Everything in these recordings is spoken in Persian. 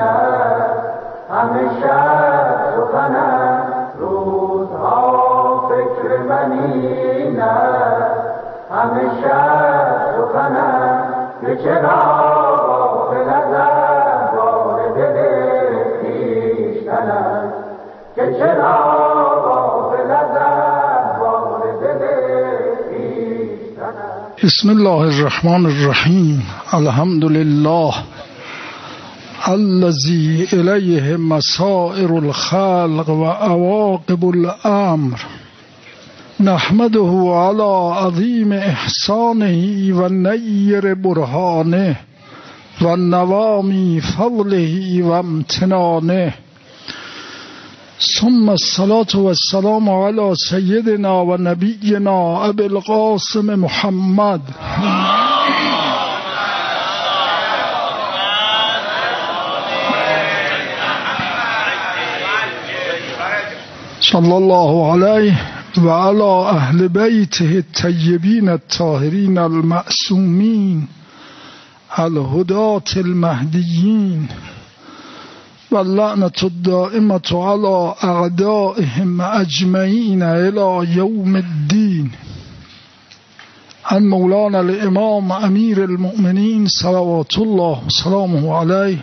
همیشه سخنه روزها فکر منی نه، همیشه سخنه که چرا به نظر بار دل پیشتنه، که چرا به نظر بار دل پیشتنه. بسم الله الرحمن الرحیم. الحمد لله الذی الیه مسائر الخلق و عواقب الامر، نحمده علی عظیم احسانه و نیر برهانه و نوامی فضله و امتنانه، ثم الصلاة والسلام علی سیدنا و نبینا ابی القاسم محمد صلی الله علیه و علی اهل بیته الطیبین الطاهرین المعصومین الهداة المهدیین و اللعنة الدائمة علی اعدائهم اجمعین الی یوم الدین. عن مولانا الامام امیر المؤمنین صلوات الله و سلامه علیه: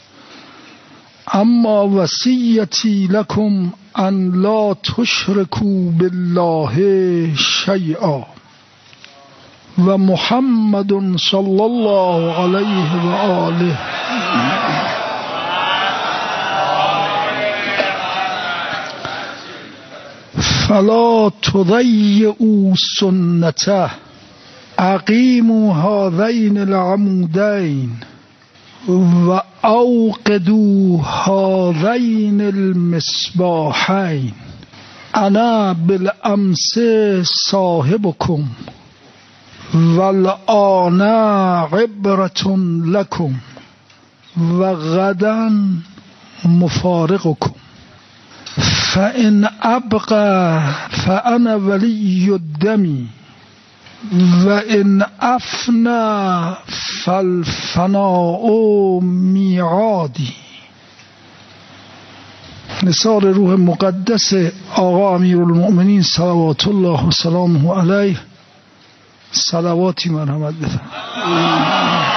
اما وصیتی لکم ان لا تشرکوا بالله شیئا و محمد صلی الله علیه و آله فلا تضیعوا سنته، اقیموا هذین العمودین و اوقدوا هذین المصباحین. انا بالامس صاحبکم والآن عبرة لکم و غدا مفارقکم، فإن أبقى فأنا ولي الدم وإن أفنى فالفناء میعادی. نثار روح مقدس آقا امیرالمؤمنین صلوات الله و سلامه علیه. صلواتی مرحمت بفرمایید.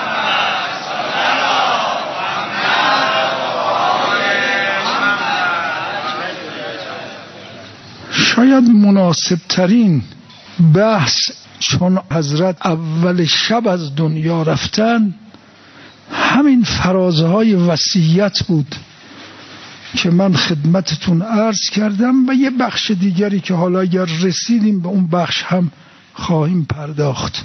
شاید مناسب ترین بحث، چون حضرت اول شب از دنیا رفتن، همین فرازه های وصیت بود که من خدمتتون عرض کردم و یه بخش دیگری که حالا اگر رسیدیم به اون بخش هم خواهیم پرداخت.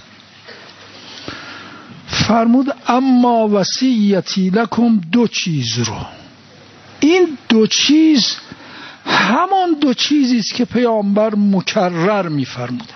فرمود اما وصیتی لکم، دو چیز رو. این دو چیز همان دو چیزی است که پیامبر مکرر می‌فرمودند.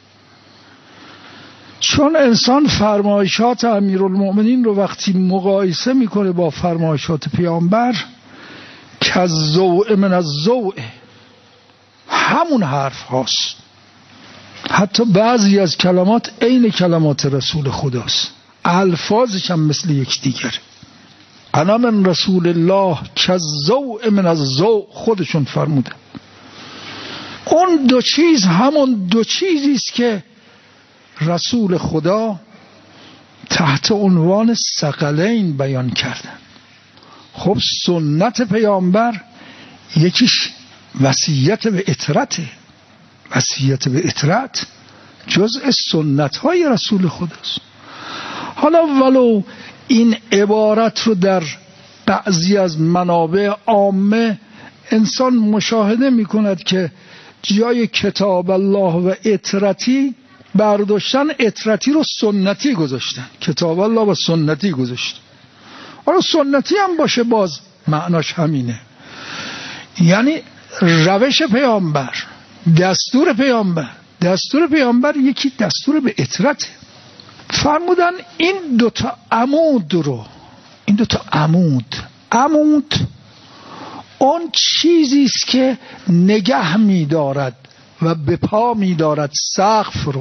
چون انسان فرمایشات امیرالمؤمنین رو وقتی مقایسه میکنه با فرمایشات پیامبر، کالضوء من الضوء، همون حرف هاست. حتی بعضی از کلمات عین کلمات رسول خداست، الفاظش هم مثل یکدیگره. انا من رسول الله کالضوء من الضوء، خودشون فرمودن. اون دو چیز همون دو چیزی است که رسول خدا تحت عنوان ثقلین بیان کردن. خب سنت پیامبر یکیش وصیت به اطرته. وصیت به اطرت جزء سنت های رسول خداست. حالا ولو این عبارت رو در بعضی از منابع عامه انسان مشاهده می کند که جای کتاب الله و اطرتی برداشتن، اطرتی رو سنتی گذاشتن، کتاب الله و سنتی گذاشتن. حالا سنتی هم باشه باز معناش همینه، یعنی روش پیامبر، دستور پیامبر. دستور پیامبر یکی دستور به اطرته. فرمودن این دوتا عمود رو، این دوتا عمود اون چیزی است که نگه می‌دارد و به پا می‌دارد سقف رو.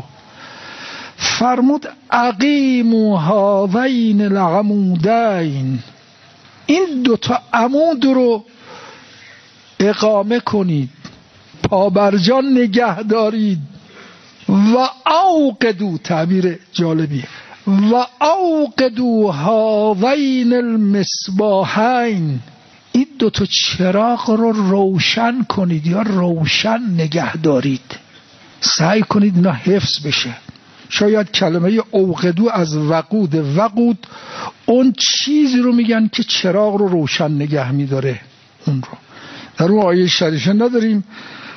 فرمود اقیموا هذین العمودین، این دوتا عمود رو اقامه کنید، پابرجان نگه دارید. و اوقدو، تعبیر جالبیه، و اوقدو هاوین المصباحین، این دوتا چراغ رو روشن کنید یا روشن نگه دارید. سعی کنید اینا حفظ بشه. شاید کلمه اوقدو از وقود، وقود اون چیزی رو میگن که چراغ رو روشن نگه میداره. اون رو در اون آیه شریفه نداریم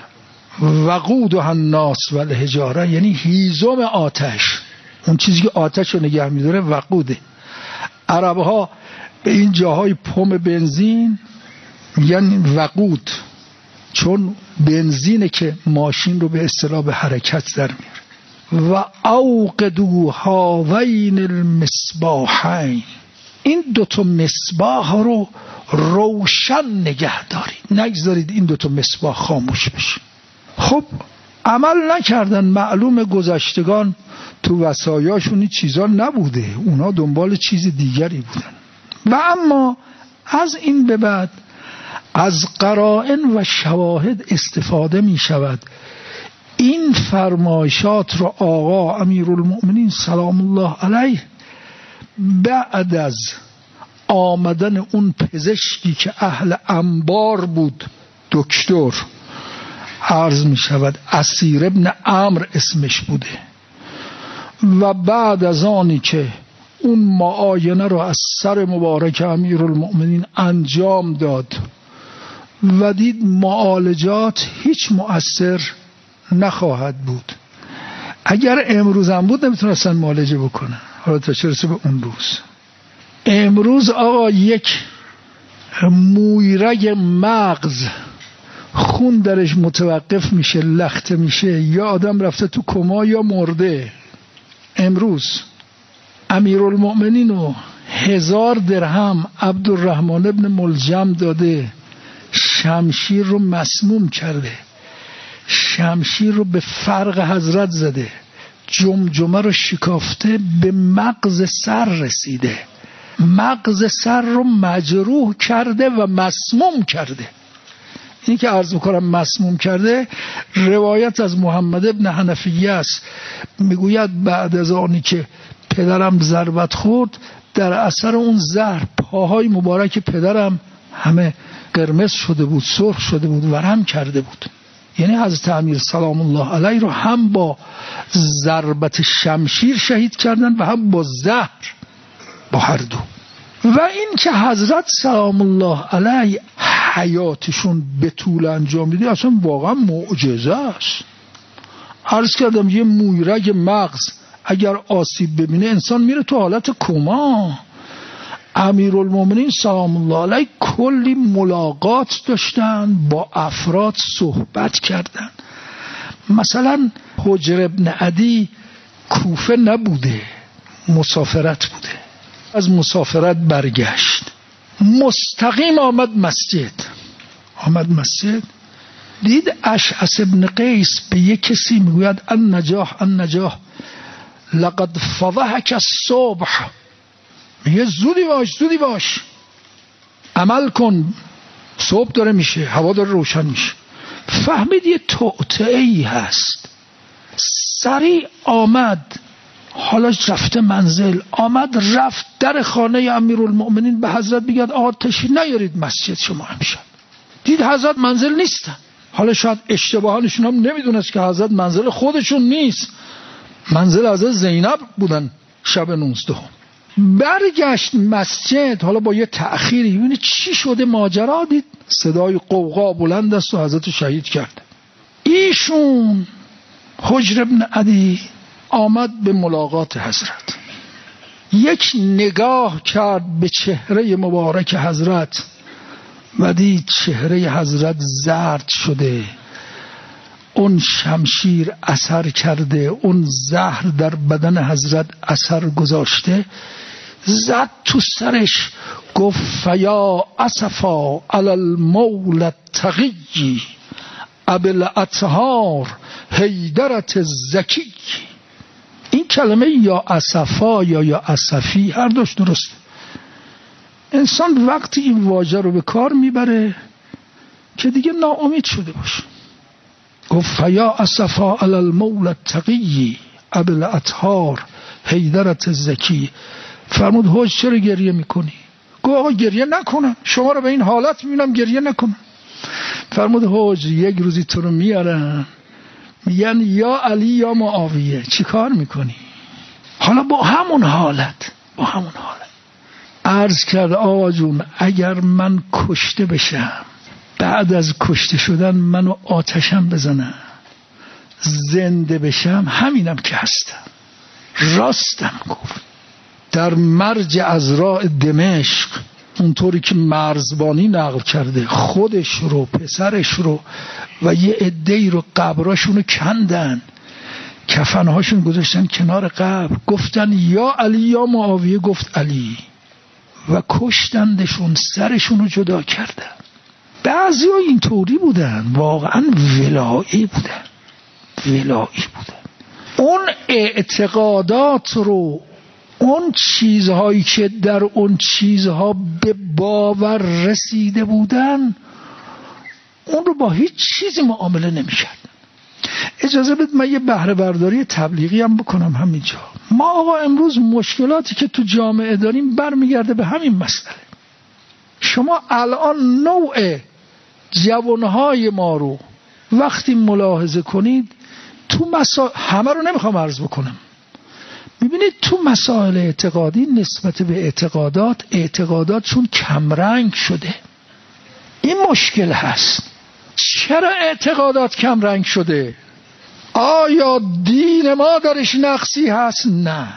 وقود و الناس و الحجاره، یعنی هیزم آتش، اون چیزی که آتش رو نگه میداره وقوده. عربها به این جاهای پمپ بنزین میگن وقود، چون بنزینه که ماشین رو به اصطلاح به حرکت در میاره. و اوقدو هاوین المصباحین، این دوتا مصباح رو روشن نگه دارید، نگذارید این دوتا مصباح خاموش بشه. خب عمل نکردن. معلوم گذشتگان تو وصایاشون این چیزا نبوده، اونا دنبال چیز دیگری بودن. و اما از این به بعد از قرائن و شواهد استفاده می شود. این فرمایشات رو آقا امیرالمؤمنین سلام الله علیه بعد از آمدن اون پزشکی که اهل انبار بود، دکتر عرض می شود اسیر ابن عمرو اسمش بوده، و بعد از آنی که اون معاینه رو از سر مبارک امیرالمؤمنین انجام داد و دید معالجات هیچ مؤثر نخواهد بود، اگر امروز هم بود نمیتونستن معالجه بکنن، حالا تا چه رسه به اون روز. امروز آقا یک مویرگ مغز خون درش متوقف میشه، لخته میشه، یا آدم رفته تو کما یا مرده. امروز امیرالمؤمنین رو 1000 درهم عبدالرحمن ابن ملجم داده، شمشیر رو مسموم کرده، شمشیر رو به فرق حضرت زده، جمجمه رو شکافته، به مغز سر رسیده، مغز سر رو مجروح کرده و مسموم کرده. اینی که عرض میکنم مسموم کرده، روایت از محمد ابن حنفیه است، میگوید بعد از آنی که پدرم ضربت خورد، در اثر اون زهر پاهای مبارک پدرم همه قرمز شده بود، سرخ شده بود، ورم کرده بود. یعنی حضرت امیر سلام الله علیه رو هم با ضربت شمشیر شهید کردن و هم با زهر، با هر دو. و این که حضرت سلام الله علیه حیاتشون به طول انجام دیده اصلا واقعا معجزه است. عرض کردم یه مویرگ مغز اگر آسیب ببینه انسان میره تو حالت کما. امیرالمومنین سلام الله علیه کلی ملاقات داشتن، با افراد صحبت کردن. مثلا حجر ابن عدی کوفه نبوده، مسافرت بوده، از مسافرت برگشت، مستقیم آمد مسجد، دید اشعث ابن قیس به یک کسی میگوید النجاح لقد فضحک الصبح، میگه زودی باش عمل کن، صبح داره میشه، هوا داره روشن میشه. فهمید یه توطئه‌ای هست، سریع آمد، حالا رفته منزل، رفت در خانه امیرالمؤمنین به حضرت بگید آقا تشریف نیارید مسجد شما امشب. دید حضرت منزل نیستن، حالا شاید اشتباهانشون هم نمیدونست که حضرت منزل خودشون نیست، منزل حضرت زینب بودن شب 19. برگشت مسجد، حالا با یه تأخیری، ببینید چی شده ماجرا. دید صدای قوقا بلند است و حضرت شهید کرد. ایشون حجر ابن عدی آمد به ملاقات حضرت، یک نگاه کرد به چهره مبارک حضرت و دید چهره حضرت زرد شده، اون شمشیر اثر کرده، اون زهر در بدن حضرت اثر گذاشته. زد تو سرش، گفت فیا اسفا علی المولى التقی ابوالاطهار حیدرة الزکی. این کلمه یا اسفا یا اسفی هر دوش درست. انسان وقتی این واژه رو به کار میبره که دیگه ناامید شده باشه. گفت فیا اسفا علی المولى التقی ابو الاطهار حیدرت زکی. فرمود حاج چرا گریه میکنی؟ گفت آقا گریه نکنم، شما رو به این حالت میبینم گریه نکنم. فرمود حاج یک روزی تو رو میارن میگن یا علی یا معاویه، چی کار میکنی؟ حالا با همون حالت عرض کرد آقا جون اگر من کشته بشم، بعد از کشته شدن منو آتشم بزنن، زنده بشم همینم که هستم. راستم گفت. در مرج ازراع دمشق اونطوری که مرزبانی نقل کرده، خودش رو پسرش رو و یه عده‌ای رو قبراشونو کندن، کفنهاشون گذاشتن کنار قبر، گفتن یا علی یا معاویه، گفت علی، و کشتندشون، سرشون رو جدا کردن. بعضی ها اینطوری بودن، واقعا ولایی بودن. اون اعتقادات رو، اون چیزهایی که در اون چیزها به باور رسیده بودن، اون رو با هیچ چیزی معامله نمی‌کردن. اجازه بده من یه بهره برداری تبلیغی هم بکنم همینجا. ما آقا امروز مشکلاتی که تو جامعه داریم برمیگرده به همین مسئله. شما الان نوع جوانهای ما رو وقتی ملاحظه کنید تو همه رو نمیخوام عرض بکنم، میبینید تو مسائل اعتقادی نسبت به اعتقاداتشون کمرنگ شده. این مشکل هست. چرا اعتقادات کمرنگ شده؟ آیا دین ما درش نقصی هست؟ نه.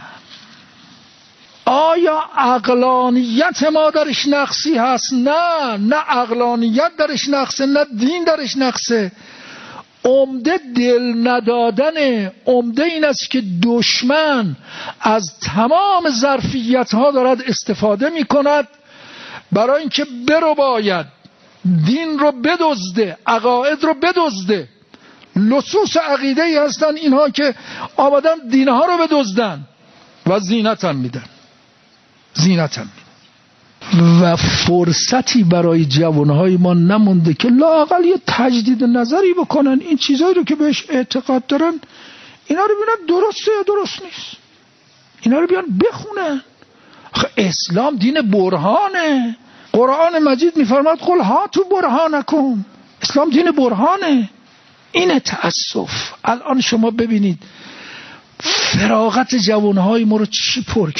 آیا عقلانیت ما درش نقصی هست؟ نه عقلانیت درش نقصه، نه دین درش نقصه. عمده دل ندادنه. عمده این است که دشمن از تمام ظرفیت ها دارد استفاده می کند برای اینکه باید دین رو بدزده، عقاید رو بدزده. لصوص عقیده ای هستن اینها که آمدن دینها رو بدزدن و زینت هم میدن. و فرصتی برای جوانهای ما نمونده که لااقل یه تجدید نظری بکنن، این چیزایی رو که بهش اعتقاد دارن اینا رو ببینن درسته یا درست نیست، اینا رو بیان بخونن. اسلام دین برهانه. قرآن مجید میفرماد قل هاتوا برهانکم. اسلام دین برهانه. اینه تأسف. الان شما ببینید فراغت جوانهای ما رو چی پر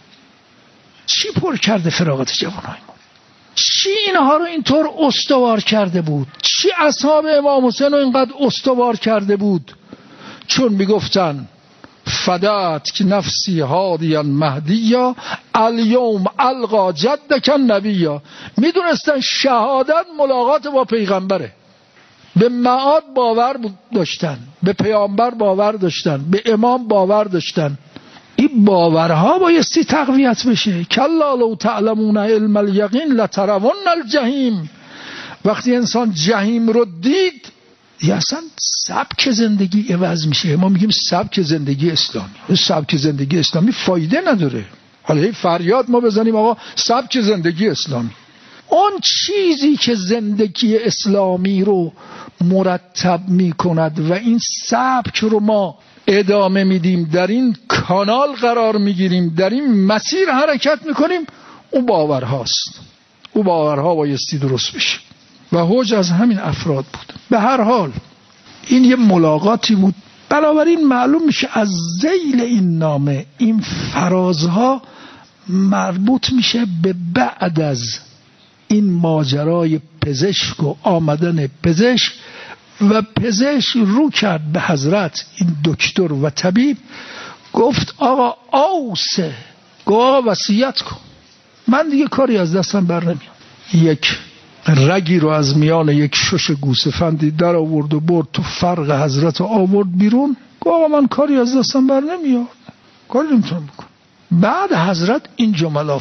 کرده فراغت جوانهای ما. چی اینها رو اینطور استوار کرده بود؟ چی اصحاب امام حسین رو اینقدر استوار کرده بود؟ چون میگفتن فدات که نفسی هادیا مهدیا الیوم القا جدک نبیا. میدونستن شهادت ملاقات با پیغمبره. به معاد باور داشتن، به پیامبر باور داشتن، به امام باور داشتن. این باورها بایستی تقویت بشه. کلا لو تعلمون علم الیقین لترون الجحیم. وقتی انسان جحیم رو دید دیگه اصلا سبک زندگی عوض میشه. ما میگیم سبک زندگی اسلامی. سبک زندگی اسلامی فایده نداره. حالا فریاد ما بزنیم آقا سبک زندگی اسلامی. اون چیزی که زندگی اسلامی رو مرتب میکند و این سبک رو ما ادامه میدیم، در این کانال قرار میگیریم، در این مسیر حرکت میکنیم، اون باورهاست. اون باورها بایستی درست بشه و حج از همین افراد بود. به هر حال این یه ملاقاتی بود. بنابراین معلوم میشه از ذیل این نامه این فرازها مربوط میشه به بعد از این ماجرای پزشک و آمدن پزشک و پزشک رو کرد به حضرت این دکتر و طبیب، گفت آقا آوسه، گفت آقا وصیت کن، من دیگه کاری از دستم بر نمیاد. یک رگی رو از میان یک شش گوسفندی در آورد و برد تو فرق حضرت آورد بیرون. گفت آقا من کاری از دستم بر نمیاد، کاری نمیتونم بکنم. بعد حضرت این جمله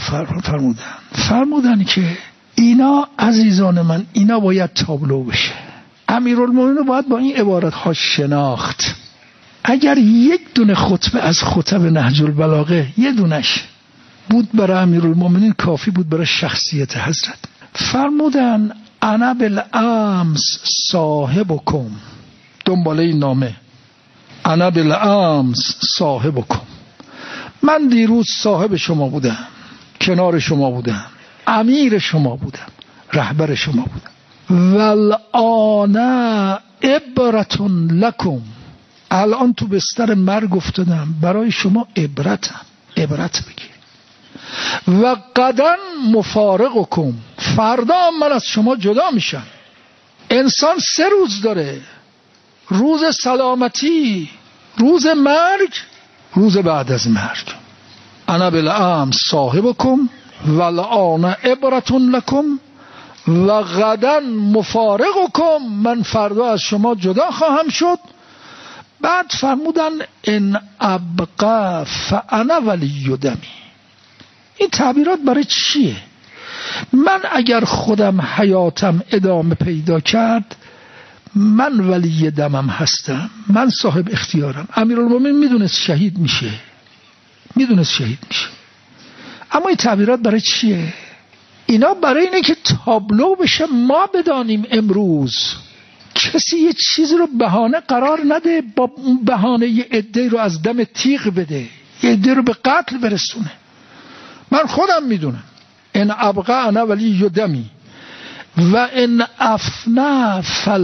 فرمودن که اینا عزیزان من، اینا باید تابلو بشه. امیرالمومنین باید با این عبارت ها شناخت. اگر یک دونه خطبه از خطب نهج البلاغه، یه دونش بود برای امیرالمومنین، کافی بود برای شخصیت حضرت. فرمودن انا بالامس صاحبکم، دنباله این نامه، انا بالامس صاحبکم، من دیروز صاحب شما بودم، کنار شما بودم، امیر شما بودم، رهبر شما بودم. والآن عبرة لکم، الان تو بستر مرگ افتادم، برای شما عبرتم، عبرت بگیر. و غدا مفارقکم، فردا من از شما جدا میشم. انسان 3 روز داره، روز سلامتی، روز مرگ، روز بعد از مرگ. انا بالامس صاحبکم والآن عبرة لکم و غدا مفارقکم، من فردا از شما جدا خواهم شد. بعد فرمودن ان ابقى فانا ولی دمی. این تعبیرات برای چیه؟ من اگر خودم حیاتم ادامه پیدا کرد، من ولی دمم هستم، من صاحب اختیارم. امیرالمومنین میدونست شهید میشه، اما این تعبیرات برای چیه؟ اینا برای اینه که تابلو بشه، ما بدانیم امروز کسی یه چیزی رو بهانه قرار نده، با اون بهانه یه عده رو از دم تیغ بده، یه عده رو به قتل برسونه. من خودم میدونم ان ابقى انا ولی دمی و ان افنا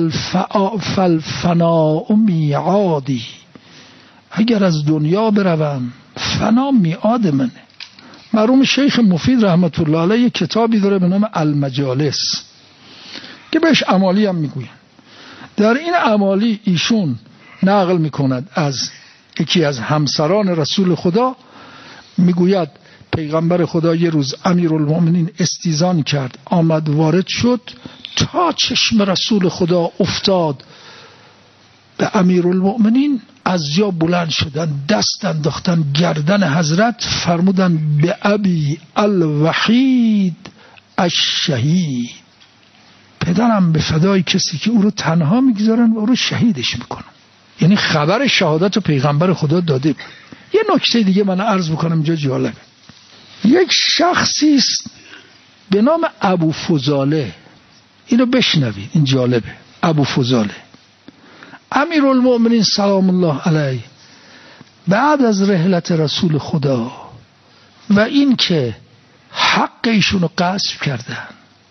فالفناء میعادی، اگر از دنیا بروم فنا میعاد منه. مرحوم شیخ مفید رحمت الله علیه کتابی داره به نام المجالس که بهش امالی هم میگوین. در این امالی ایشون نقل میکند از یکی از همسران رسول خدا، میگوید پیغمبر خدا یه روز امیرالمومنین استیزان کرد، آمد وارد شد، تا چشم رسول خدا افتاد به امیرالمومنین، از جا بلند شدن، دست انداختن گردن حضرت، فرمودن به ابی الوحید الشهید، پدرم به فدای کسی که او رو تنها میگذارن و او رو شهیدش میکنن. یعنی خبر شهادت و پیغمبر خدا داده بود. یه نکته دیگه من عرض بکنم اینجا جالبه. یک شخصی است به نام ابو فضاله، اینو بشنوید، این جالبه. ابو فضاله امیرالمومنین سلام الله علیه بعد از رحلت رسول خدا و این که حق ایشونو غصب کردن،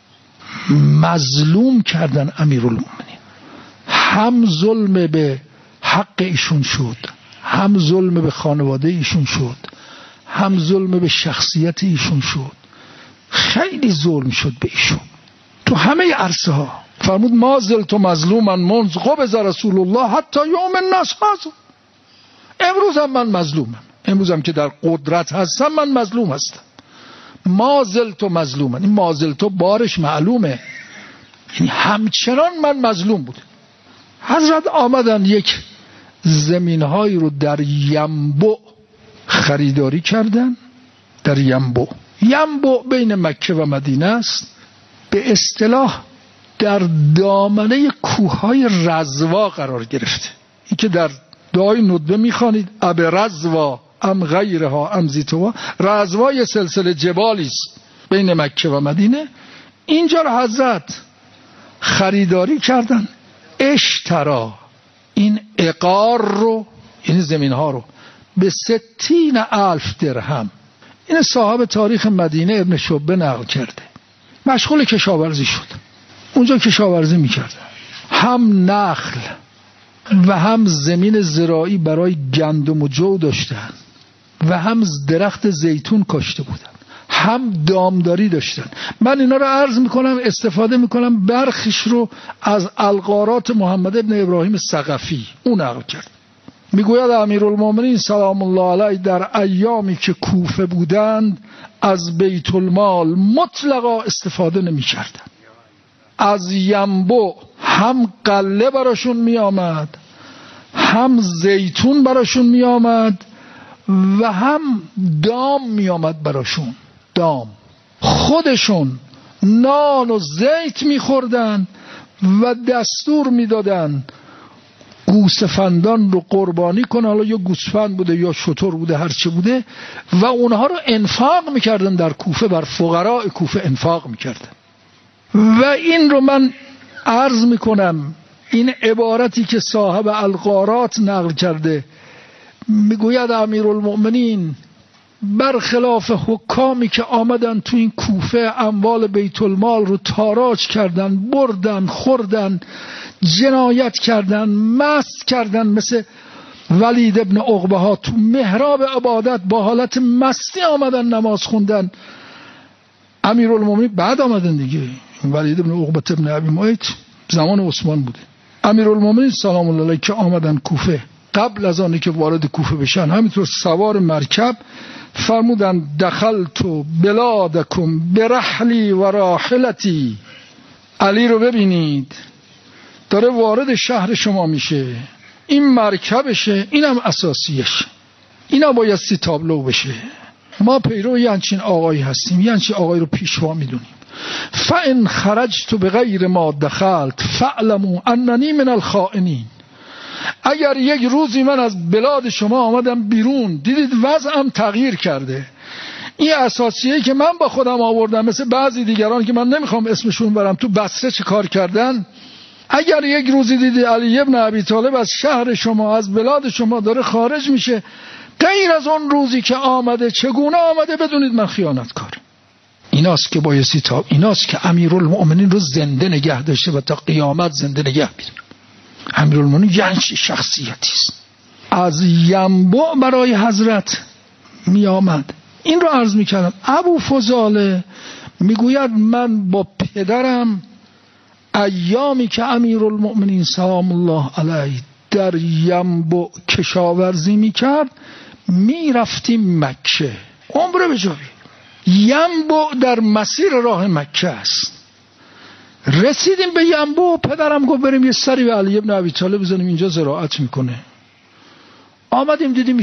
مظلوم کردن امیرالمومنین، هم ظلم به حق ایشون شد، هم ظلم به خانواده ایشون شد، هم ظلم به شخصیت ایشون شد، خیلی ظلم شد به ایشون تو همه عرصه ها. فرمود ما زلت مظلوما منذ قبض رسول الله حتی یوم الناس هذا، امروز هم من مظلومم، امروز هم که در قدرت هستم من مظلوم هستم. ما زلت مظلوما، این ما زلت بارش معلومه، یعنی همچنان من مظلوم بودم. حضرت آمدن یک زمینهایی رو در ینبع خریداری کردن. در ینبع بین مکه و مدینه است، به اصطلاح در دامنه کوههای رزوا قرار گرفته. این که در دعای ندبه میخوانید اب رزوا ام غیرها ام زیتوا، رزوا یه سلسله جبالی است بین مکه و مدینه. اینجا رو حضرت خریداری کردن. اشترا، این عقار رو، یعنی زمین ها رو، به 60,000 درهم. این صاحب تاریخ مدینه ابن شبه نقل کرده. مشغول کشاورزی شد، اونجا کشاورزی میکردن، هم نخل و هم زمین زراعی برای گندم و جو داشتن و هم درخت زیتون کاشته بودن، هم دامداری داشتن. من اینا رو عرض میکنم، استفاده میکنم، برخیش رو از الغارات محمد ابن ابراهیم ثقفی اون نقل کرد. میگوید امیرالمومنین سلام الله علیه در ایامی که کوفه بودند از بیت المال مطلقا استفاده نمیکردن. از ینبع هم قله براشون می آمد، هم زیتون براشون می آمد و هم دام می آمد براشون. دام خودشون نان و زیت می خوردن و دستور می دادن گوسفندان رو قربانی کنه، حالا یا گوسفند بوده یا شتر بوده هر چه بوده، و اونها رو انفاق میکردن در کوفه، بر فقراء کوفه انفاق میکردن. و این رو من عرض میکنم، این عبارتی که صاحب الغارات نقل کرده، میگوید امیرالمؤمنین برخلاف حکامی که آمدن تو این کوفه اموال بیت المال رو تاراج کردن، بردن، خوردن، جنایت کردن، مست کردن، مثل ولید ابن عقبه ها تو محراب عبادت با حالت مستی آمدن نماز خوندن. امیرالمؤمنین بعد آمدن دیگه، ولید ابن عقبه ابن ابی معیط زمان عثمان بوده. امیرالمؤمنین سلام الله علیه که آمدن کوفه، قبل از آنی که وارد کوفه بشن همینطور سوار مرکب فرمودن دخلت بلادکم برحلی و راحلتی. علی رو ببینید داره وارد شهر شما میشه، این مرکبشه، اینم اساسیش، اینا بایستی تابلو بشه. ما پیرو یه همچین آقایی هستیم، یه همچین آقایی رو پیشوا میدونیم. فان خرجت بغیر ما دخلت فاعلموا اننی من الخائنین. اگر یک روزی من از بلاد شما آمدم بیرون، دیدید وضعم تغییر کرده، این اساسیه که من با خودم آوردم، مثل بعضی دیگران که من نمیخوام اسمشون برم تو بصره چه کار کردن. اگر یک روزی دیدی علی ابن ابی طالب از شهر شما، از بلاد شما داره خارج میشه، غیر از اون روزی که آمده چگونه آمده، بدونید من خیانتکارم. ایناست که بایستی ایناست که امیرالمؤمنین رو زنده نگه داشته و تا قیامت زنده نگه می‌داره. امیرالمؤمنین یعنی شخصیتی است. از ینبع برای حضرت می آمد. این رو عرض می کردم. ابو فضاله میگوید من با پدرم ایامی که امیرالمؤمنین سلام الله علیه در ینبع کشاورزی می کرد، می رفتیم مکه، عمره به جایی. ینبع در مسیر راه مکه است. رسیدیم به ینبع، پدرم گفت بریم یه سری به علی ابن ابی طالب بزنیم، اینجا زراعت میکنه. آمدیم دیدیم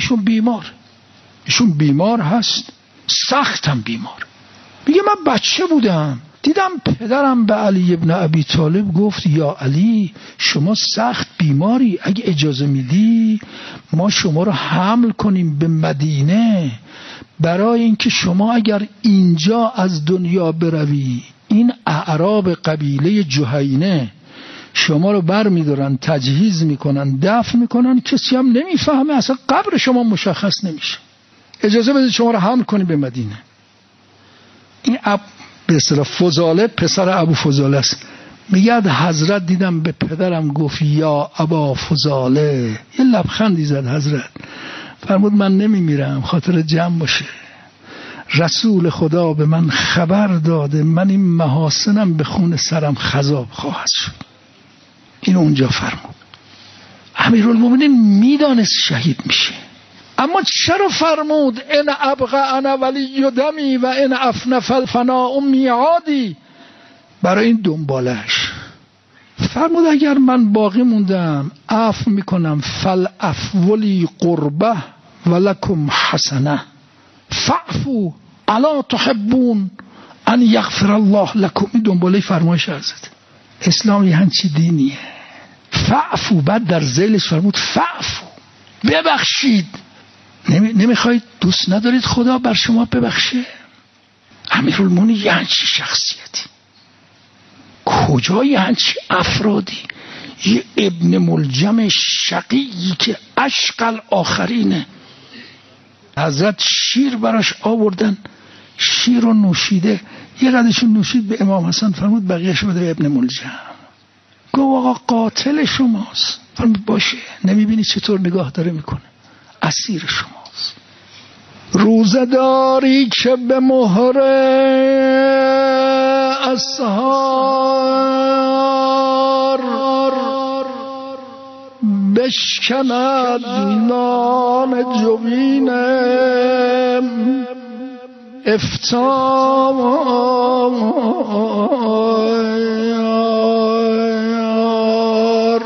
ایشون بیمار هست، سختم بیمار. میگه من بچه بودم دیدم پدرم به علی ابن ابی طالب گفت یا علی شما سخت بیماری، اگه اجازه میدی ما شما رو حمل کنیم به مدینه، برای اینکه شما اگر اینجا از دنیا بروی این اعراب قبیله جهینه شما رو بر میدارن، تجهیز میکنن، دفن میکنن، کسی هم نمیفهمه، اصلا قبر شما مشخص نمیشه، اجازه بدید شما رو حمل کنیم به مدینه. این به اصطلاح فضاله پسر ابو فضاله است. میگه حضرت دیدم به پدرم گفت یا ابا فضاله، یه لبخندی زد حضرت، فرمود من نمیمیرم، خاطر جمع باشه، رسول خدا به من خبر داده من این محاسنم به خون سرم خضاب خواهد شد. این اونجا فرمود. امیرالمومنین میدانست شهید میشه، اما چرا فرمود ان ابقى انا ولی دمی و ان افنف الفناء میعادی؟ برای این دنبالش فرمود اگر من باقی موندم عفو میکنم، فالعفو قربه ولکم حسنه فاعفوا الا تحبون ان یغفر الله لکم. این دنباله فرمایش حضرت. اسلام یه همچی دینیه. فاعفوا، بعد در ذیلش فرمود فاعفوا، ببخشید. نمیخواید، دوست ندارید خدا بر شما ببخشه؟ امیرالمومنین یه همچی شخصیتی، کجا یه همچی افرادی؟ یه ابن ملجم شقیی که اشقل آخرینه. حضرت شیر براش آوردن، شیر رو نوشیده، یه قدرش نوشید به امام حسن، فرمود بقیهش بده به ابن ملجم. گفت آقا قاتل شماست. فرمود باشه، نمیبینی چطور نگاه داره میکنه، اسیر شماست. روزداری که به مهر اسحار بشکند نان جوین افطار،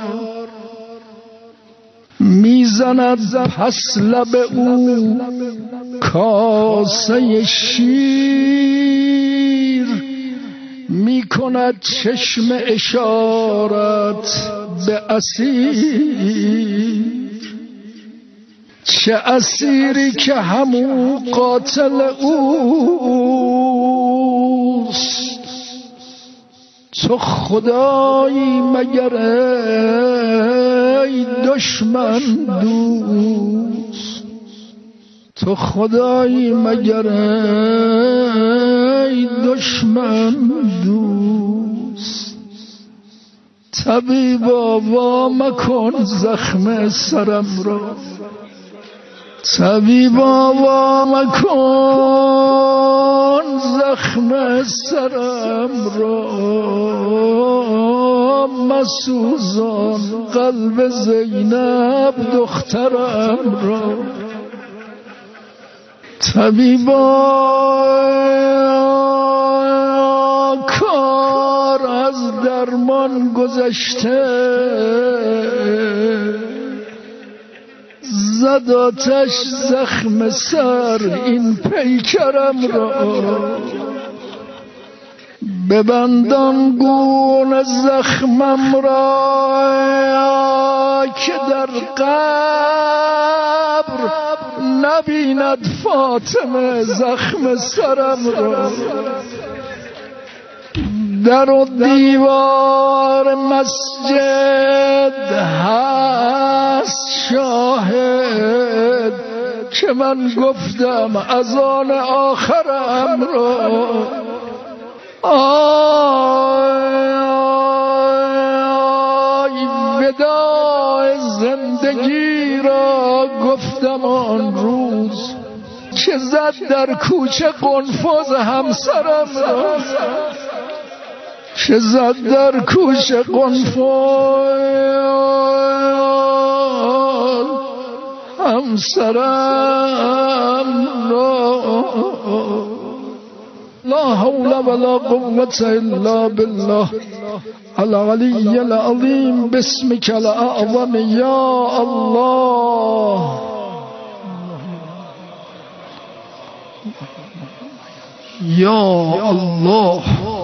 میزند پس لب او کاسه شیر، می کند چشم اشارت به اسیر، چه اسیری که همون قاتل اوست. تو خدایی مگر ای دشمن دوست، تو خدایی مگر ای دشمن دوست. طبیبا وا مکن زخم سرم را، طبیبا وا مکن زخم سرم را، مسوزان قلب زینب دخترم را. طبیبا کار از درمان گذشته، زد آتش زخم سر این پیکرم را. ببندان گون زخمم را که در قبر نبیند فاطمه زخم سرم را. در و دیوار مسجد هست شاهد که من گفتم از آن آخرم را. آی وداع زندگی را گفتم آن روز که زد در کوچه قنفذ همسرم را، که زد در کوچه قنفذ همسرم را. لا حول ولا قوة الا بالله العلی العظیم. بسمک الاعظم یا الله. یا الله.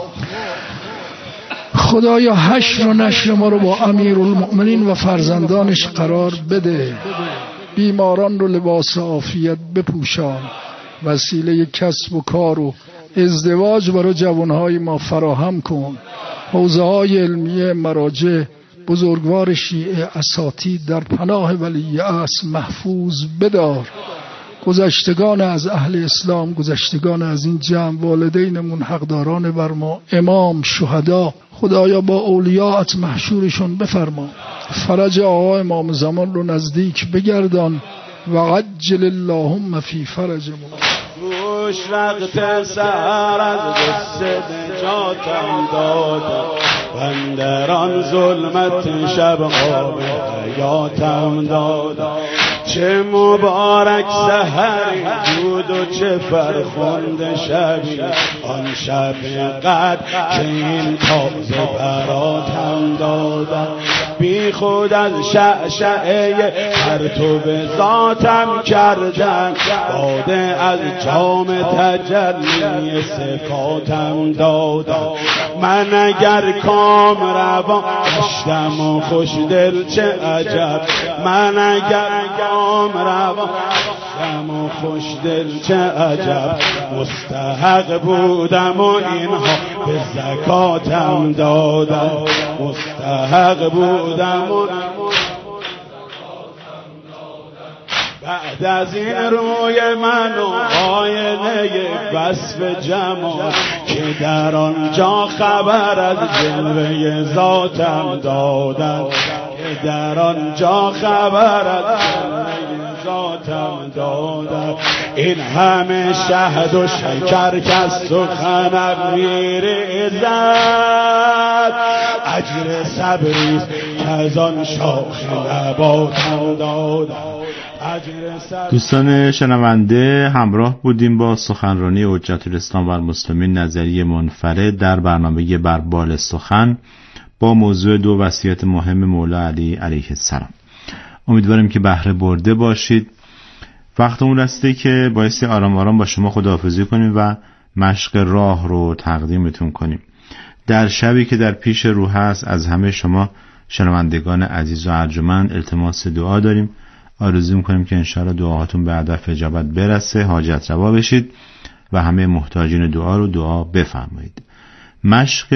خدایا حشر و نشر ما رو با امیرالمؤمنین و فرزندانش قرار بده. بیماران رو لباس عافیت بپوشان. وسیله کسب و کار و ازدواج برای جوانهای ما فراهم کن. حوزه‌های علمیه، مراجع، بزرگوار شیعه، اساتید در پناه ولی اصل محفوظ بدار. گذشتگان از اهل اسلام، گذشتگان از این جمع، والدینمون، حقداران بر ما، امام، شهدا، خدایا با اولیاءت محشورشون بفرما. فرج آقا امام زمان رو نزدیک بگردان و عجل اللهم فی فرجمون. گوش وقت سحر از غصه نجاتم دادم، بندران ظلمت شب خواب حیاتم دادم. چه مبارک سحری بود و چه فرخنده شبی، آن شب قدر که این تازه براتم دادم. بی خود از شعشعه پرتو ذاتم کردن، باده از جام تجلی صفاتم دادم. من اگر کام روان گشتم و خوش دل چه عجب، من اگر کام روان گشتم و خوش دل چه عجب. مستحق بودم و اینها به زکاتم دادم، مستحق بودم و بعد از این روی من و آینه وصف جمال که در آنجا خبر از جلوه ذاتم دادن، که در آنجا خبر از جلوه ذاتم دادن. این همه شهد و شکر که از سخنم میریزد، اجر صبریست که از آن شاخ نباتم دادن. دوستان شنونده، همراه بودیم با سخنرانی حجت الاسلام و المسلمین نظریه منفرد در برنامه بر بال سخن با موضوع دو وصیت مهم مولا علی علیه السلام. امیدواریم که بهره برده باشید. وقتمون رسیده که بایستی آرام آرام با شما خداحافظی کنیم و مشق راه رو تقدیمتون کنیم. در شبی که در پیش رو هست از همه شما شنوندگان عزیز و ارجمند التماس دعا داریم. آرزو می‌کنیم که انشاءالله دعاهاتون به هدف اجابت برسه، حاجت روا بشید و همه محتاجین دعا رو دعا بفرمایید. مشق